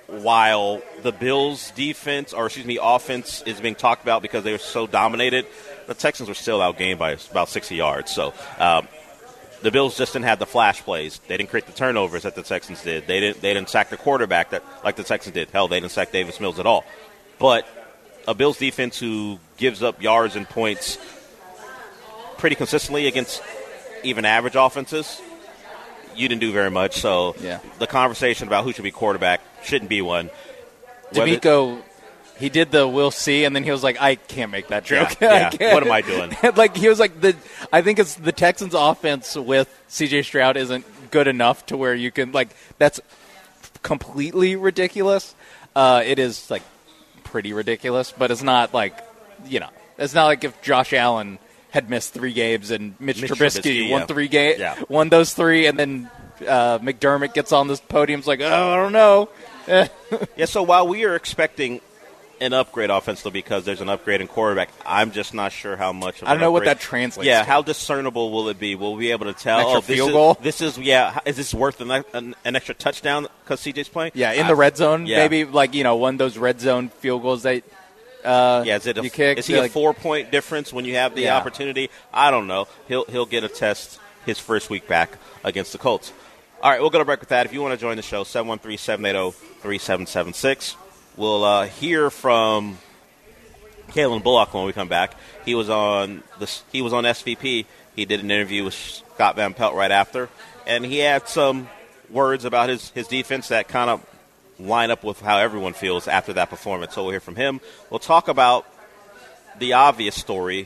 Speaker 4: while the Bills' defense, or excuse me, offense is being talked about because they were so dominated, the Texans were still outgained by about sixty yards. So um, the Bills just didn't have the flash plays. They didn't create the turnovers that the Texans did. They didn't they didn't sack the quarterback that like the Texans did. Hell, they didn't sack Davis Mills at all. But a Bills defense who gives up yards and points pretty consistently against even average offenses, you didn't do very much. So
Speaker 5: yeah. the
Speaker 4: conversation about who should be quarterback shouldn't be one.
Speaker 5: D'Amico, he did the we'll see, and then he was like, I can't make that joke.
Speaker 4: Yeah, yeah. What am I doing?
Speaker 5: Like he was like, the I think it's the Texans offense with C J Stroud isn't good enough to where you can, like, that's completely ridiculous. Uh, it is, like, pretty ridiculous, but it's not like, you know, it's not like if Josh Allen had missed three games and Mitch,
Speaker 4: Mitch
Speaker 5: Trubisky,
Speaker 4: Trubisky
Speaker 5: won
Speaker 4: yeah.
Speaker 5: three ga-
Speaker 4: yeah.
Speaker 5: won those three, and then uh, McDermott gets on this podium, it's like, oh, I don't know.
Speaker 4: Yeah, so while we are expecting an upgrade offensively because there's an upgrade in quarterback, I'm just not sure how much of
Speaker 5: I don't know
Speaker 4: upgrade.
Speaker 5: what that translates
Speaker 4: yeah,
Speaker 5: to.
Speaker 4: how discernible will it be? Will we be able to tell?
Speaker 5: An extra
Speaker 4: oh, this
Speaker 5: field
Speaker 4: is,
Speaker 5: goal?
Speaker 4: This is, yeah, is this worth an, an, an extra touchdown because C J's playing?
Speaker 5: Yeah, in
Speaker 4: I,
Speaker 5: the red zone,
Speaker 4: yeah.
Speaker 5: maybe, like, you know, one of those red zone field goals that uh,
Speaker 4: yeah, is, it a,
Speaker 5: you kick.
Speaker 4: is he
Speaker 5: like,
Speaker 4: a four-point difference when you have the
Speaker 5: yeah.
Speaker 4: opportunity? I don't know. He'll he'll get a test his first week back against the Colts. All right, we'll go to break with that. If you want to join the show, seven one three, seven eight zero, three seven seven six. We'll uh, hear from Kalen Bullock when we come back. He was on the he was on S V P. He did an interview with Scott Van Pelt right after, and he had some words about his, his defense that kind of line up with how everyone feels after that performance. So we'll hear from him. We'll talk about the obvious story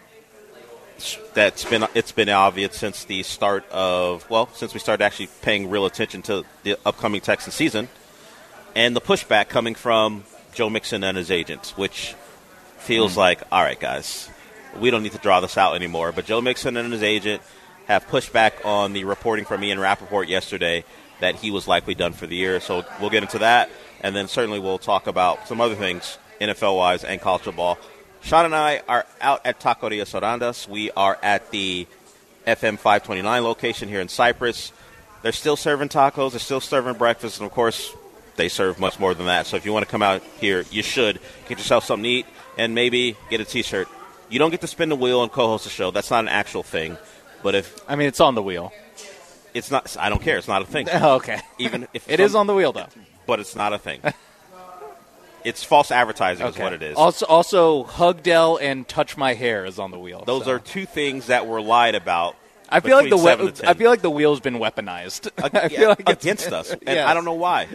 Speaker 4: that's been it's been obvious since the start of well since we started actually paying real attention to the upcoming Texan season, and the pushback coming from Joe Mixon and his agents, which feels mm. like, all right, guys, we don't need to draw this out anymore. But Joe Mixon and his agent have pushed back on the reporting from Ian Rappaport yesterday that he was likely done for the year. So we'll get into that, and then certainly we'll talk about some other things N F L-wise and college football. Sean and I are out at Taquerias Arandas. We are at the F M five twenty-nine location here in Cypress. They're still serving tacos. They're still serving breakfast. And, of course, they serve much more than that. So if you want to come out here, you should. Get yourself something to eat and maybe get a T-shirt. You don't get to spin the wheel and co-host the show. That's not an actual thing. But if
Speaker 5: I mean, it's on the wheel.
Speaker 4: It's not. I don't care. It's not a thing.
Speaker 5: Oh, okay.
Speaker 4: Even if
Speaker 5: it is on the wheel, though.
Speaker 4: But it's not a thing. It's false advertising
Speaker 5: okay.
Speaker 4: is what it is.
Speaker 5: Also, also, Hug Dell and Touch My Hair is on the wheel.
Speaker 4: Those
Speaker 5: so.
Speaker 4: are two things that were lied about.
Speaker 5: I feel like the
Speaker 4: we-
Speaker 5: I feel like the wheel's been weaponized.
Speaker 4: Uh,
Speaker 5: I
Speaker 4: yeah,
Speaker 5: feel like
Speaker 4: against us, and
Speaker 5: yes.
Speaker 4: I don't know why.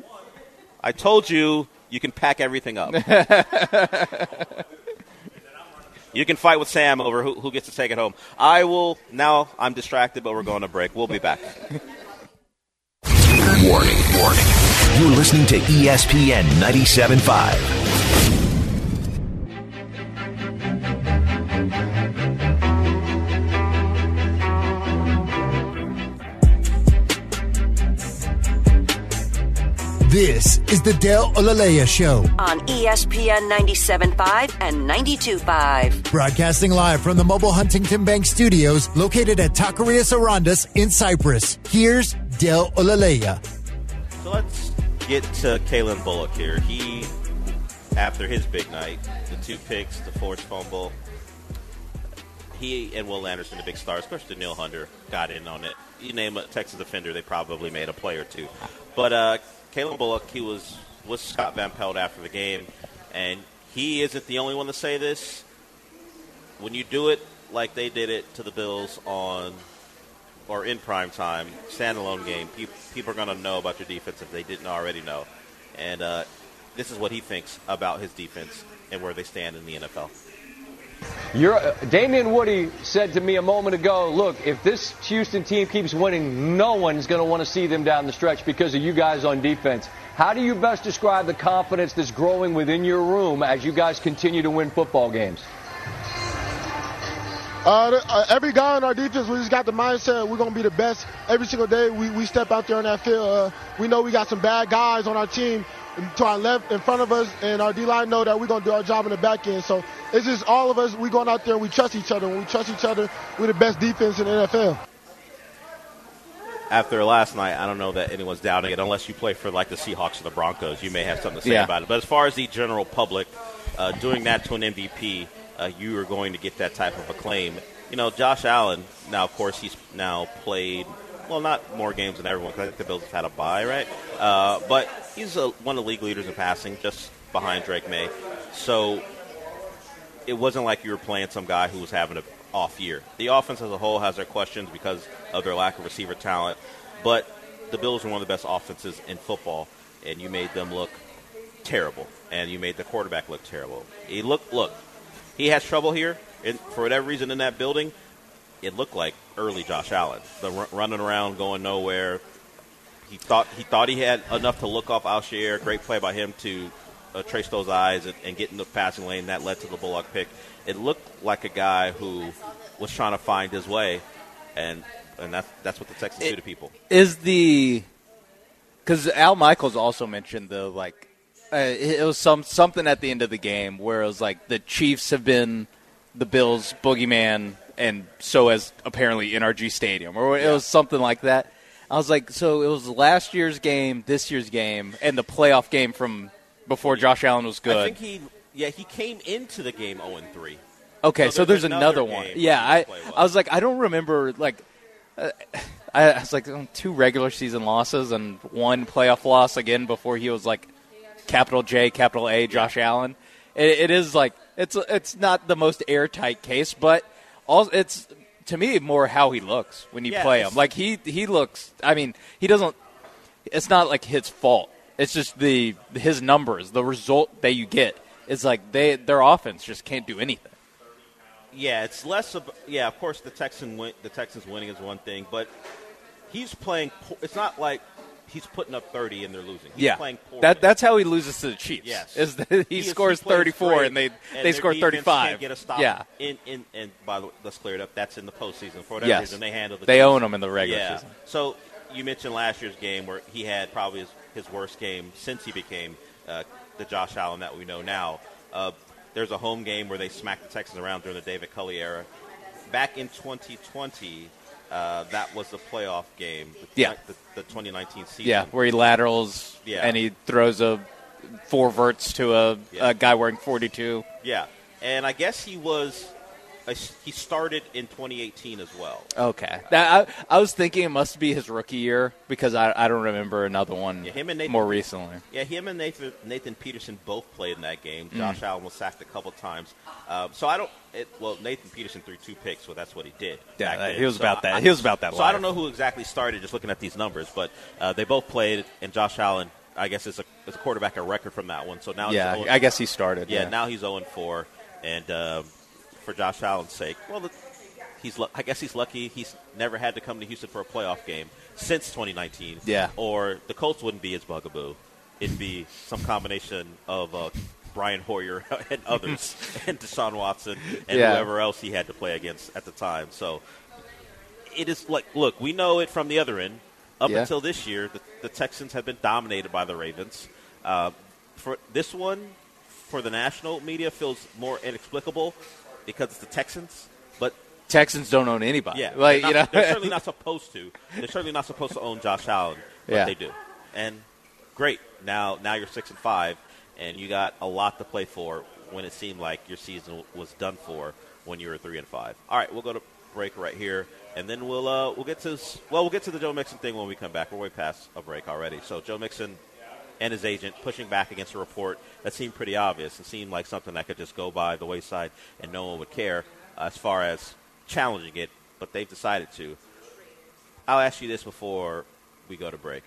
Speaker 4: I told you you can pack everything up. You can fight with Sam over who, who gets to take it home. I will now. I'm distracted, but we're going to break. We'll be back.
Speaker 6: Warning, warning. You're listening to E S P N ninety-seven point five.
Speaker 1: This is the Del Olaleya Show
Speaker 2: on E S P N ninety-seven point five and ninety-two point five.
Speaker 1: Broadcasting live from the mobile Huntington Bank Studios located at Taquerias Arandas in Cypress. Here's Del Olaleya.
Speaker 4: So let's get to Kalen Bullock here. He, after his big night, the two picks, the forced fumble, he and Will Anderson, the big stars, especially Danielle Hunter, got in on it. You name a Texas defender, they probably made a play or two. But uh, Kalen Bullock, he was with Scott Van Pelt after the game, and he isn't the only one to say this. When you do it like they did it to the Bills on or in prime time, standalone game, people, people are going to know about your defense if they didn't already know. And uh, this is what he thinks about his defense and where they stand in the N F L.
Speaker 10: You're, uh, Damian Woody said to me a moment ago, look, if this Houston team keeps winning, no one's going to want to see them down the stretch because of you guys on defense. How do you best describe the confidence that's growing within your room as you guys continue to win football games?
Speaker 9: Uh, uh, every guy on our defense, we just got the mindset we're going to be the best every single day. We, we step out there on that field. Uh, we know we got some bad guys on our team to our left in front of us, and our D-line know that we're going to do our job in the back end. So it's just all of us, we going out there and we trust each other. When we trust each other, we're the best defense in the N F L.
Speaker 4: After last night, I don't know that anyone's doubting it unless you play for like the Seahawks or the Broncos. You may have something to say
Speaker 5: yeah.
Speaker 4: about it. But as far as the general public, uh, doing that to an M V P, uh, you are going to get that type of acclaim. you know, Josh Allen, now, of course, he's now played, well, not more games than everyone, because I think the Bills have had a bye, right? Uh, but he's a, one of the league leaders in passing, just behind Drake May. So it wasn't like you were playing some guy who was having an off year. The offense as a whole has their questions because of their lack of receiver talent, but the Bills are one of the best offenses in football, and you made them look terrible, and you made the quarterback look terrible. He looked, look, he has trouble here, and for whatever reason in that building, it looked like early Josh Allen. The r- running around, going nowhere. He thought he thought he had enough to look off Alshire. Great play by him to uh, trace those eyes and, and get in the passing lane. That led to the Bullock pick. It looked like a guy who was trying to find his way, and and that's that's what the Texans
Speaker 5: it,
Speaker 4: do to people.
Speaker 5: Is the because Al Michaels also mentioned the like uh, it was some something at the end of the game where it was like the Chiefs have been the Bills' boogeyman, and so has apparently N R G Stadium, or it
Speaker 4: yeah.
Speaker 5: was something like that. I was like, so it was last year's game, this year's game, and the playoff game from before Josh Allen was good.
Speaker 4: I think he, yeah, he came into the game oh and three.
Speaker 5: Okay, so,
Speaker 4: so there's,
Speaker 5: there's another, another one. Yeah, I, well. I was like, I don't remember, like, uh, I, I was like, two regular season losses and one playoff loss again before he was like capital J, capital A, Josh yeah. Allen. It, it is like, it's it's not the most airtight case, but all, it's, to me, more how he looks when you
Speaker 4: yeah,
Speaker 5: play him. Like, he, he looks, I mean, he doesn't, it's not like his fault. It's just the his numbers, the result that you get. It's like they their offense just can't do anything.
Speaker 4: Yeah, it's less of yeah. Of course, the Texan win, the Texans winning is one thing, but he's playing. It's not like he's putting up thirty and they're losing. He's
Speaker 5: yeah,
Speaker 4: playing poorly.
Speaker 5: That that's how he loses to the Chiefs.
Speaker 4: Yes,
Speaker 5: is that he, he scores
Speaker 4: is, he
Speaker 5: thirty-four
Speaker 4: great,
Speaker 5: and they
Speaker 4: and
Speaker 5: they score thirty-five.
Speaker 4: Can't get a stop.
Speaker 5: Yeah,
Speaker 4: in, in and by the way, let's clear it up. That's in the postseason for whatever
Speaker 5: yes.
Speaker 4: reason they handle the.
Speaker 5: They
Speaker 4: Chiefs.
Speaker 5: own them in the regular
Speaker 4: yeah.
Speaker 5: season.
Speaker 4: So you mentioned last year's game where he had probably his, his worst game since he became uh, the Josh Allen that we know now. Uh, there's a home game where they smacked the Texans around during the David Culley era. Back in twenty twenty, uh, that was the playoff game. The,
Speaker 5: yeah.
Speaker 4: the, the twenty nineteen season.
Speaker 5: Yeah, where he laterals
Speaker 4: yeah.
Speaker 5: and he throws a four verts to a,
Speaker 4: yeah.
Speaker 5: a guy wearing forty-two.
Speaker 4: Yeah, and I guess he was uh, he started in twenty eighteen as well.
Speaker 5: Okay. That, I, I was thinking it must be his rookie year because I, I don't remember another one
Speaker 4: yeah, him and Nathan,
Speaker 5: more recently.
Speaker 4: Yeah, him and Nathan, Nathan Peterson both played in that game. Josh mm. Allen was sacked a couple times. Um, so I don't it, – well, Nathan Peterson threw two picks, so that's what he did.
Speaker 5: Yeah, he was
Speaker 4: so
Speaker 5: about that.
Speaker 4: I,
Speaker 5: he was about that
Speaker 4: So
Speaker 5: life.
Speaker 4: I don't know who exactly started just looking at these numbers, but uh, they both played, and Josh Allen, I guess, is a, is a quarterback a record from that one. So now
Speaker 5: yeah,
Speaker 4: he's
Speaker 5: I guess he started.
Speaker 4: Yeah,
Speaker 5: yeah.
Speaker 4: now he's oh and four, and um, for Josh Allen's sake, well, the, he's I guess he's lucky he's never had to come to Houston for a playoff game since twenty nineteen.
Speaker 5: Yeah.
Speaker 4: Or the Colts wouldn't be his bugaboo. It'd be some combination of uh, Brian Hoyer and others and Deshaun Watson and
Speaker 5: yeah.
Speaker 4: whoever else he had to play against at the time. So it is like, look, we know it from the other end. Up
Speaker 5: yeah.
Speaker 4: until this year, the, the Texans have been dominated by the Ravens. Uh, for this one, for the national media, feels more inexplicable because it's the Texans. But
Speaker 5: Texans don't own anybody.
Speaker 4: Yeah,
Speaker 5: like
Speaker 4: not,
Speaker 5: you know,
Speaker 4: they're certainly not supposed to. They're certainly not supposed to own Josh Allen, but
Speaker 5: yeah.
Speaker 4: they do. And great, now now you're six and five, and you got a lot to play for. When it seemed like your season was done for when you were three and five. All right, we'll go to break right here, and then we'll uh, we'll get to well we'll get to the Joe Mixon thing when we come back. We're way past a break already. So Joe Mixon and his agent pushing back against a report that seemed pretty obvious and seemed like something that could just go by the wayside and no one would care uh, as far as challenging it, but they've decided to. I'll ask you this before we go to break: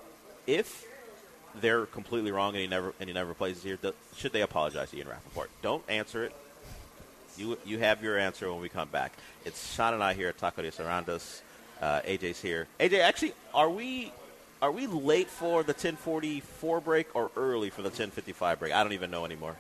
Speaker 4: if they're completely wrong and he never and he never plays here, should they apologize to Ian Rappaport? Don't answer it. You you have your answer when we come back. It's Sean and I here at Taco de Sarandos. Uh, A J's here. A J, actually, are we are we late for the ten forty-four break or early for the ten fifty-five break? I don't even know anymore.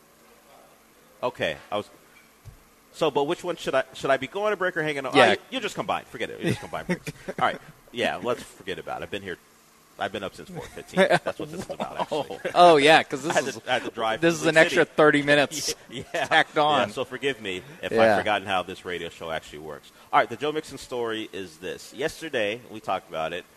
Speaker 4: Okay, I was. So, but which one should I should I be going to break or hanging on?
Speaker 5: Yeah,
Speaker 4: oh, you, you just combine. Forget it. You just combine breaks. All right. Yeah, let's forget about it. I've been here. I've been up since four fifteen. That's what this is about, actually.
Speaker 5: Oh, oh yeah, because this,
Speaker 4: is, I had to drive
Speaker 5: this is an
Speaker 4: City.
Speaker 5: extra thirty minutes
Speaker 4: yeah.
Speaker 5: tacked on.
Speaker 4: Yeah, so forgive me if
Speaker 5: yeah.
Speaker 4: I've forgotten how this radio show actually works. All right, the Joe Mixon story is this. Yesterday, we talked about it.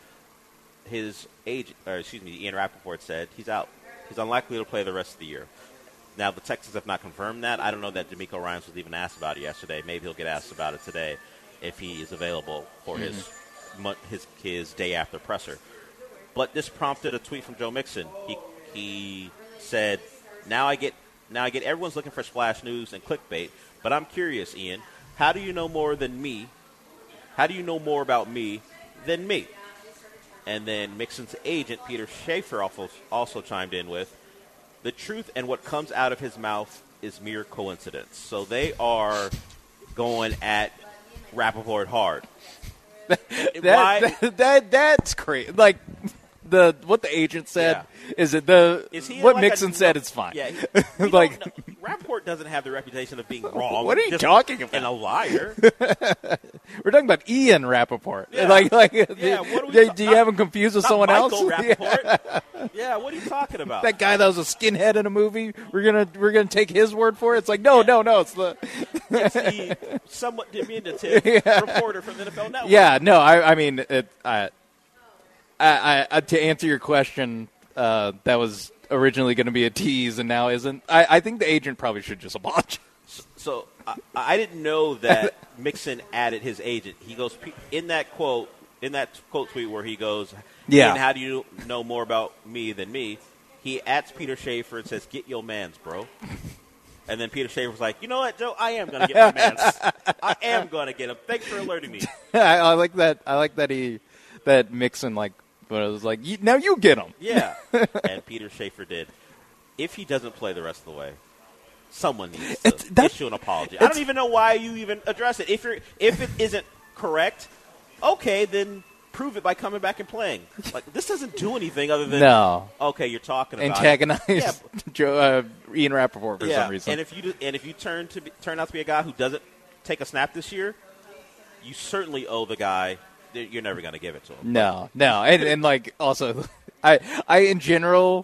Speaker 4: His agent, or excuse me, Ian Rappaport said he's out. He's unlikely to play the rest of the year. Now, the Texans have not confirmed that. I don't know that D'Amico Ryans was even asked about it yesterday. Maybe he'll get asked about it today if he is available for mm-hmm. his, his his day after presser. But this prompted a tweet from Joe Mixon. He he said, now I get now I get everyone's looking for splash news and clickbait, but I'm curious, Ian, how do you know more than me? How do you know more about me than me? And then Mixon's agent, Peter Schaefer, also, also chimed in with, the truth and what comes out of his mouth is mere coincidence. So they are going at Rappaport hard.
Speaker 5: that, that, that That's crazy. Like, the what the agent said yeah. is it the is what like Mixon a, said it's fine.
Speaker 4: Yeah, he, like Rappaport doesn't have the reputation of being wrong.
Speaker 5: What are you talking about?
Speaker 4: And a liar.
Speaker 5: We're talking about Ian Rappaport.
Speaker 4: Yeah.
Speaker 5: Like, like
Speaker 4: yeah,
Speaker 5: what are we do, ta- do you have him confused with someone
Speaker 4: Michael
Speaker 5: else?
Speaker 4: Rappaport. yeah. yeah, what are you talking about?
Speaker 5: That guy that was a skinhead in a movie. We're gonna we're gonna take his word for it. It's like no, yeah. no, no. It's the
Speaker 4: it's the somewhat diminutive yeah. reporter from the N F L Network.
Speaker 5: Yeah, no, I I mean it. I, I, I, to answer your question, uh, that was originally going to be a tease and now isn't. I, I think the agent probably should just apologize.
Speaker 4: So, so I, I didn't know that Mixon added his agent. He goes in that quote, in that quote tweet where he goes,
Speaker 5: "Yeah,
Speaker 4: and how do you know more about me than me?" He adds Peter Schaefer and says, "Get your mans, bro." And then Peter Schaefer's like, "You know what, Joe? I am going to get my mans. I am going to get him. Thanks for alerting me."
Speaker 5: I, I like that. I like that he that Mixon like. But it was like, now you get him.
Speaker 4: Yeah. And Peter Schaefer did. If he doesn't play the rest of the way, someone needs to that, issue an apology. I don't even know why you even address it. If you're, if it isn't correct, okay, then prove it by coming back and playing. Like, this doesn't do anything other than,
Speaker 5: no.
Speaker 4: okay, you're talking about
Speaker 5: antagonize
Speaker 4: yeah.
Speaker 5: Joe, uh, Ian Rappaport for
Speaker 4: yeah.
Speaker 5: some reason.
Speaker 4: And if you do, and if you turn to be, turn out to be a guy who doesn't take a snap this year, you certainly owe the guy. You're never going to give it to him.
Speaker 5: No, no. And, and like, also, I, I, in general,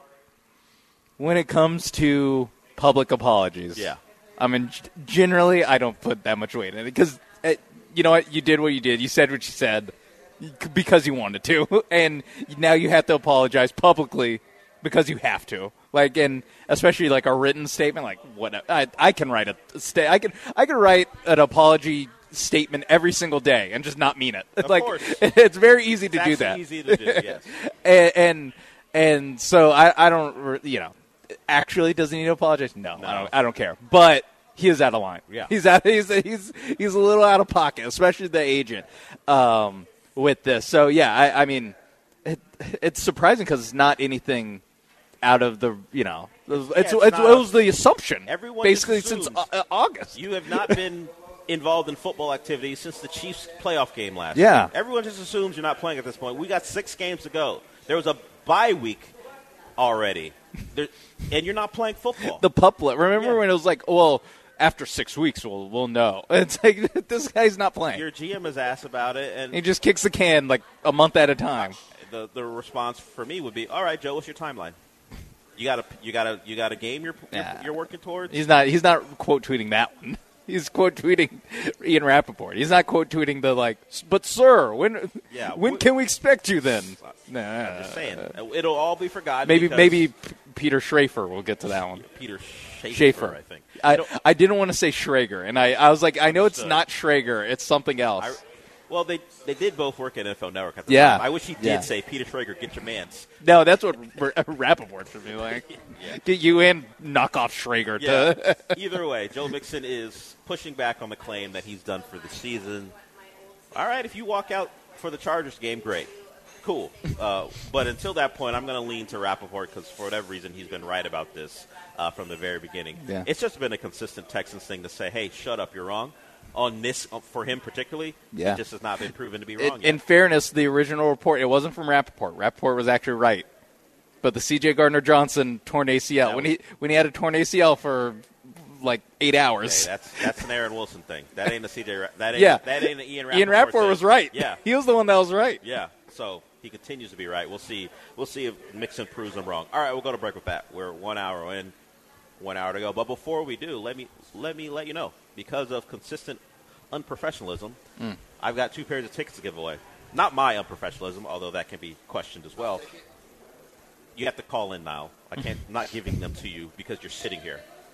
Speaker 5: when it comes to public apologies,
Speaker 4: yeah.
Speaker 5: I mean, generally, I don't put that much weight in it because, you know what, you did what you did. You said what you said because you wanted to. And now you have to apologize publicly because you have to. Like, and especially like a written statement, like, what, I, I can write a, sta- I can, I can write an apology statement every single day and just not mean it.
Speaker 4: Of
Speaker 5: like
Speaker 4: course.
Speaker 5: It's very easy to
Speaker 4: it's
Speaker 5: do that.
Speaker 4: Easy to do, yes.
Speaker 5: and, and and so I, I don't you know actually does he need to apologize? No,
Speaker 4: no.
Speaker 5: I don't I don't care. But he is out of line.
Speaker 4: Yeah.
Speaker 5: He's out he's he's he's a little out of pocket, especially the agent um, with this. So yeah, I, I mean it, it's surprising because it's not anything out of the you know it's,
Speaker 4: yeah,
Speaker 5: it's,
Speaker 4: it's
Speaker 5: it's, it was the assumption
Speaker 4: everyone
Speaker 5: basically
Speaker 4: assumes
Speaker 5: since uh, August.
Speaker 4: You have not been involved in football activities since the Chiefs playoff game last
Speaker 5: yeah.
Speaker 4: year. Everyone just assumes you're not playing at this point. We got six games to go. There was a bye week already, there, and you're not playing football.
Speaker 5: The puplet. Remember
Speaker 4: yeah.
Speaker 5: when it was like, well, after six weeks, we'll we'll know. It's like this guy's not playing.
Speaker 4: Your G M has asked about it, and
Speaker 5: he just kicks the can like a month at a time.
Speaker 4: The the response for me would be, all right, Joe, what's your timeline? You got a you got a you got a game you're
Speaker 5: yeah.
Speaker 4: you're, you're working towards.
Speaker 5: He's not he's not quote tweeting that one. He's quote tweeting Ian Rappaport. He's not quote tweeting the like. But sir, when
Speaker 4: yeah,
Speaker 5: when
Speaker 4: we,
Speaker 5: can we expect you then?
Speaker 4: Nah, I'm just saying it'll all be forgotten.
Speaker 5: Maybe maybe P- Peter Schaefer will get to that one.
Speaker 4: Peter Schaefer,
Speaker 5: Schaefer.
Speaker 4: I think.
Speaker 5: I I didn't want to say Schrager, and I, I was like, I know it's not Schrager, it's something else.
Speaker 4: I, well, they they did both work at N F L Network at the
Speaker 5: yeah.
Speaker 4: time. I wish he did
Speaker 5: yeah.
Speaker 4: say Peter Schrager, get your mans.
Speaker 5: No, that's what Rappaport should be like. yeah. Get you and knock off Schrager.
Speaker 4: Yeah.
Speaker 5: To
Speaker 4: Either way, Joe Mixon is pushing back on the claim that he's done for the season. All right, if you walk out for the Chargers game, great. Cool. Uh, but until that point, I'm going to lean to Rappaport because for whatever reason, he's been right about this uh, from the very beginning.
Speaker 5: Yeah.
Speaker 4: It's just been a consistent Texans thing to say, hey, shut up, you're wrong. On this, for him particularly,
Speaker 5: yeah.
Speaker 4: it just has not been proven to be
Speaker 5: it,
Speaker 4: wrong yet.
Speaker 5: In fairness, the original report, it wasn't from Rappaport. Rappaport was actually right. But the C J Gardner-Johnson torn A C L,
Speaker 4: That
Speaker 5: when
Speaker 4: was,
Speaker 5: he when he had a torn A C L for like eight hours.
Speaker 4: Hey, that's that's an Aaron Wilson thing. That ain't a C J. That ain't,
Speaker 5: yeah.
Speaker 4: that ain't an Ian Rappaport
Speaker 5: Ian Rappaport
Speaker 4: thing.
Speaker 5: was right.
Speaker 4: Yeah.
Speaker 5: He was the one that was right.
Speaker 4: Yeah. So he continues to be right. We'll see. We'll see if Mixon proves him wrong. All right, we'll go to break with that. We're one hour in, one hour to go. But before we do, let me let me let you know, because of consistent unprofessionalism, mm. I've got two pairs of tickets to give away. Not my unprofessionalism, although that can be questioned as well. You have to call in now. I can't. I'm not giving them to you because you're sitting here.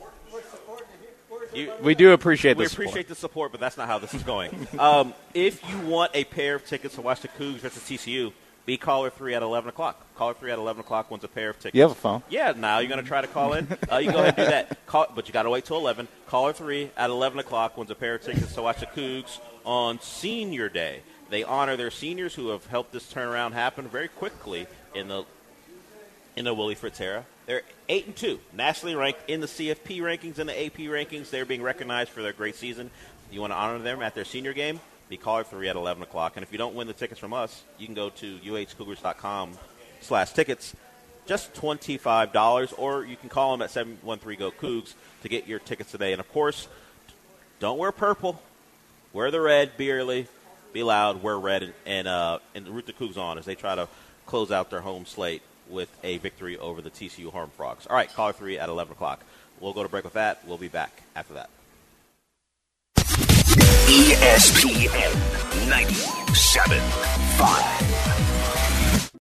Speaker 4: You,
Speaker 5: we do appreciate
Speaker 4: we
Speaker 5: the support.
Speaker 4: appreciate the support, but that's not how this is going. um, if you want a pair of tickets to watch the Cougs versus T C U, be caller three at eleven o'clock. Caller three at eleven o'clock wins a pair of tickets.
Speaker 5: You have a phone?
Speaker 4: Yeah. Now you're going to try to call in. Uh, you go ahead and do that. Call, but you got to wait till eleven. Caller three at eleven o'clock wins a pair of tickets to watch the Cougs on Senior Day. They honor their seniors who have helped this turnaround happen very quickly in the in the Willie Fritz era. They're eight and two, nationally ranked in the C F P rankings and the A P rankings. They're being recognized for their great season. You want to honor them at their senior game? Be caller three at eleven o'clock. And if you don't win the tickets from us, you can go to U H Cougars dot com slash tickets, just twenty-five dollars, or you can call them at seven one three G O Cougs to get your tickets today. And, of course, don't wear purple. Wear the red, be early, be loud, wear red, and, and, uh, and root the Cougs on as they try to close out their home slate with a victory over the T C U Horned Frogs. All right, caller three at eleven o'clock. We'll go to break with that. We'll be back after that.
Speaker 6: E S P N ninety-seven point five.